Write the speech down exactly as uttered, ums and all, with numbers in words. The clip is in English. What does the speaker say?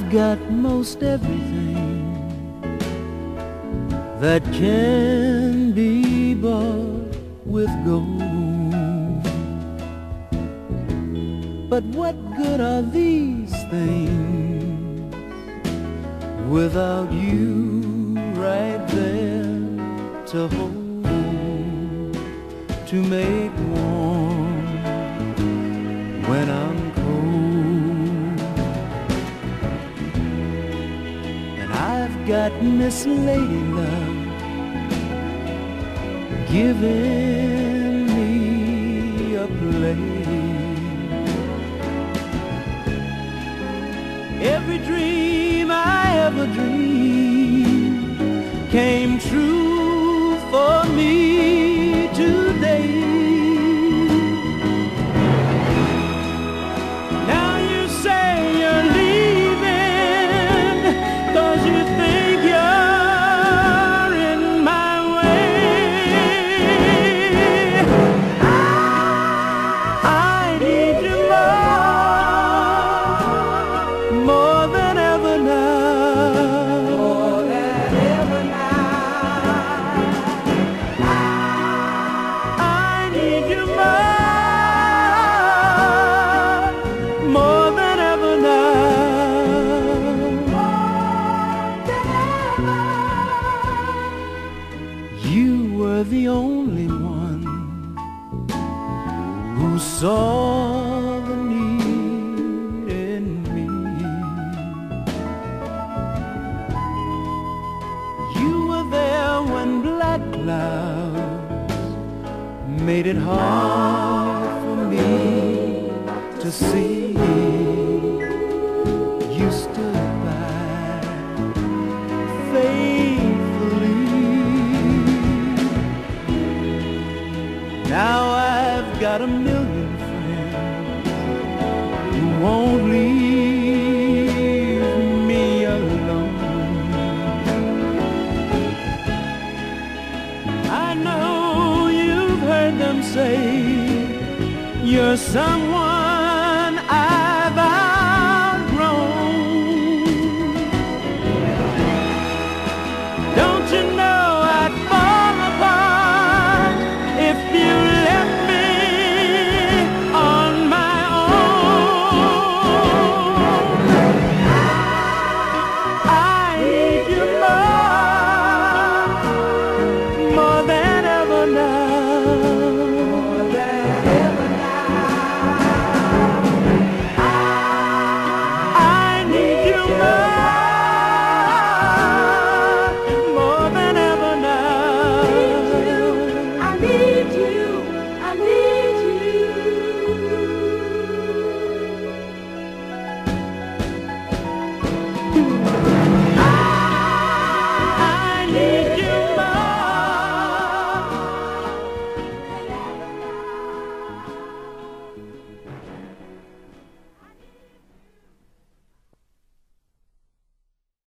got most everything that can be bought with gold. But what good are these things without you right there to hold, to make warm when I'm cold? And I've got Miss Lady Love giving me a place. Every dream I ever dreamed came true for me today. Now you say you're leaving 'cause you think you're in my way. I need you more, more than ever now. More than ever now. I need you more, more than ever now. More than ever. You were the only one who saw the need in me. You were there when black clouds made it hard for me to see. You stood by faithfully. Now I've got a million friends who won't leave me alone. I know you've heard them say you're someone